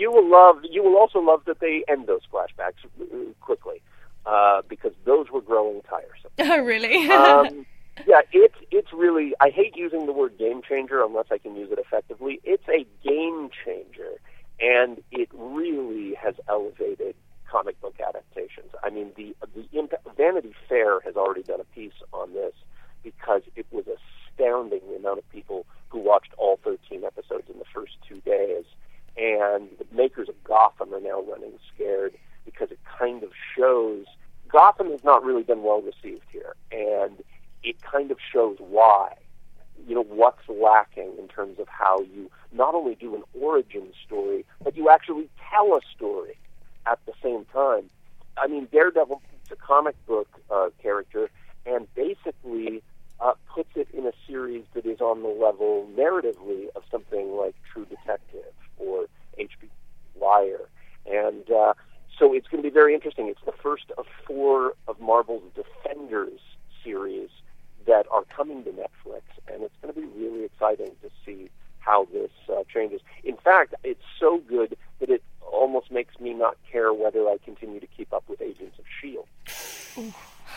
will also love that they end those flashbacks quickly, because those were growing tiresome. Oh, really? Yeah, it's really, I hate using the word game changer unless I can use it effectively. It's a game changer, and it really has elevated comic book adaptations. I mean, the Vanity Fair has already done a piece on this, because it was astounding the amount of people who watched all 13 episodes in the first 2 days, and the makers of Gotham are now running scared, because it kind of shows Gotham has not really been well received here, and it kind of shows why. You know, what's lacking in terms of how you not only do an origin story, but you actually tell a story at the same time. I mean, Daredevil is a comic book character, and basically puts it in a series that is on the level narratively of something like True Detective or H.B. Wire. And so it's going to be very interesting. It's the first of 4 of Marvel's Defenders series that are coming to Netflix, and it's going to be really exciting to see how this changes. In fact, it's so good that it almost makes me not care whether I continue to keep up with Agents of S.H.I.E.L.D.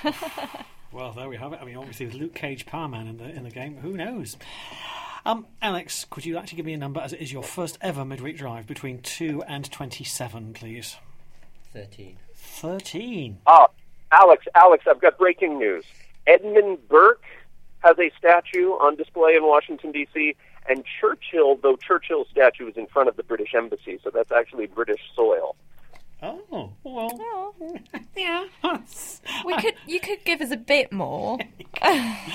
Well, there we have it. I mean, obviously, with Luke Cage, Power Man in the game, who knows? Alex, could you actually give me a number, as it is your first ever midweek drive, between 2 and 27, please? 13. 13. Oh, Alex, I've got breaking news. Edmund Burke has a statue on display in Washington, D.C., and Churchill, though Churchill's statue is in front of the British Embassy, so that's actually British soil. Oh, well, yeah. You could give us a bit more. But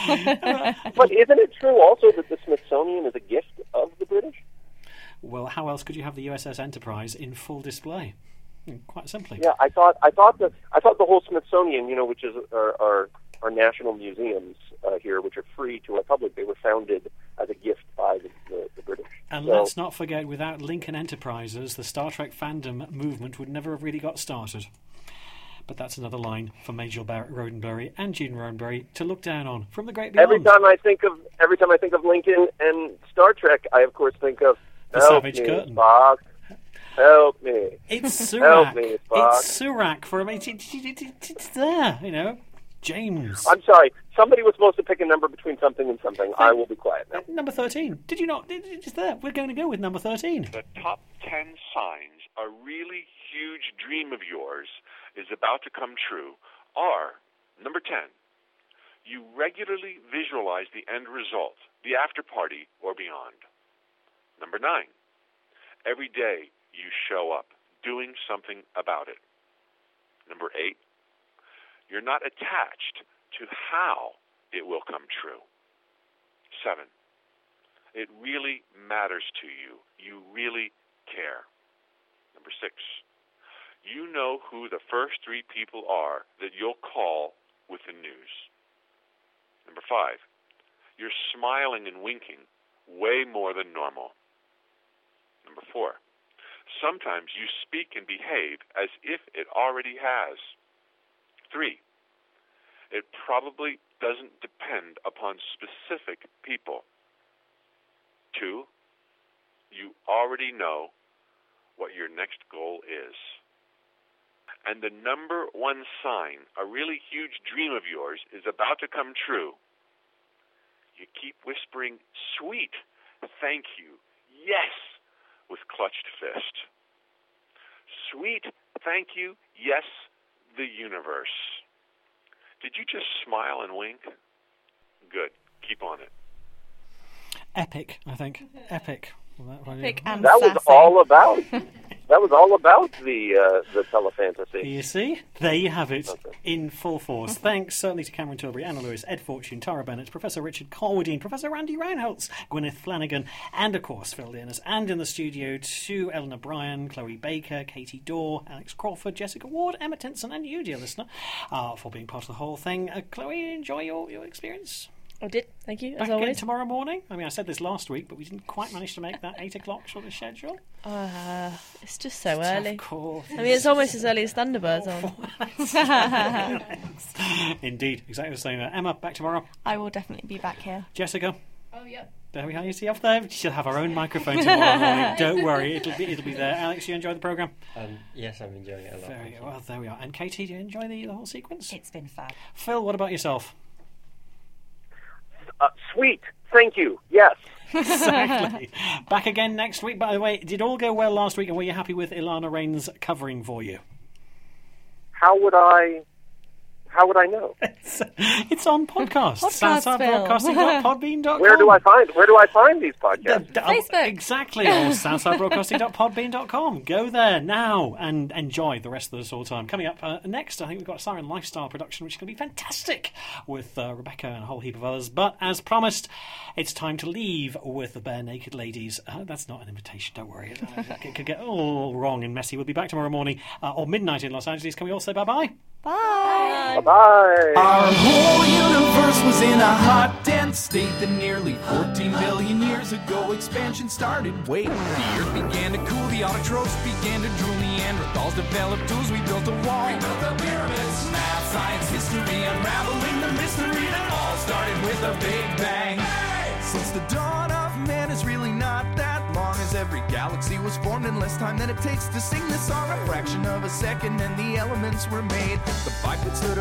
isn't it true also that the Smithsonian is a gift of the British? Well, how else could you have the USS Enterprise in full display? Quite simply. Yeah, I thought the whole Smithsonian, which is our national museums here, which are free to our public, they were founded as a gift by the British. And let's not forget, without Lincoln Enterprises, the Star Trek fandom movement would never have really got started. But that's another line for Majel Roddenberry and Gene Roddenberry to look down on from the great beyond. Every time I think of Lincoln and Star Trek, I of course think of the Savage Curtain. Spock. Help me. It's Surak. Help me, Spock. It's Surak for it's there, James. I'm sorry. Somebody was supposed to pick a number between something and something. I will be quiet now. Number 13. Did you not? It's there. We're going to go with number 13. The top 10 signs a really huge dream of yours is about to come true are, number 10, you regularly visualize the end result, the after party or beyond. Number 9, every day you show up doing something about it. Number 8, you're not attached to how it will come true. 7, it really matters to you. You really care. Number 6, you know who the first 3 people are that you'll call with the news. Number 5, you're smiling and winking way more than normal. Number 4, sometimes you speak and behave as if it already has. 3, it probably doesn't depend upon specific people. 2, you already know what your next goal is. And the number 1 sign a really huge dream of yours is about to come true. You keep whispering, sweet, thank you, yes, with clutched fist. Sweet, thank you, yes, the universe. Did you just smile and wink? Good. Keep on it. Epic, I think. Epic. Epic and that was sassy. all about. That was all about the telefantasy. You see? There you have it, in full force. Thanks certainly to Cameron Tilbury, Anna Lewis, Ed Fortune, Tara Bennett, Professor Richard Colwardine, Professor Randy Reinholtz, Gwyneth Flanagan, and of course Phil Dearness, and in the studio to Eleanor Bryan, Chloe Baker, Katie Dorr, Alex Crawford, Jessica Ward, Emma Tinson, and you, dear listener, for being part of the whole thing. Chloe, enjoy your experience. I did, thank you, as Back always. again tomorrow morning. I mean, I said this last week, but we didn't quite manage to make that 8 o'clock sort of schedule. It's just so early. Of course. I mean, it's almost as early as Thunderbirds on. Indeed, exactly the same. Emma, back tomorrow. I will definitely be back here. Jessica. Oh, yeah. There we are. You see off there. She'll have her own microphone tomorrow morning. Don't worry, it'll be there. Alex, you enjoy the programme? Yes, I'm enjoying it a lot. Very well. There we are. And Katie, do you enjoy the whole sequence? It's been fab. Phil, what about yourself? Sweet, thank you, yes. Exactly. Back again next week. By the way, did all go well last week, and were you happy with Ilana Rain's covering for you? How would I know? It's on podcast. SouthsideBroadcasting.podbean.com. Where do I find these podcasts? Facebook. Exactly. Or SouthsideBroadcasting.podbean.com. Go there now and enjoy the rest of the sort of time. Coming up next, I think we've got a Siren Lifestyle production, which is going to be fantastic with Rebecca and a whole heap of others. But as promised, it's time to leave with the Bare Naked Ladies. That's not an invitation, don't worry. It could get all wrong and messy. We'll be back tomorrow morning or midnight in Los Angeles. Can we all say bye-bye? Bye. Bye-bye. Our whole universe was in a hot, dense state that nearly 14 billion years ago expansion started. Wait, the earth began to cool, the autotrophs began to drool, Neanderthals developed tools, we built a wall. We built the pyramids, math, science, history, unraveling the mystery that all started with a big bang. Hey! Since the dawn of man is really not that long, as every galaxy was formed in less time than it takes to sing this song. A fraction of a second and the elements were made. The bipeds stood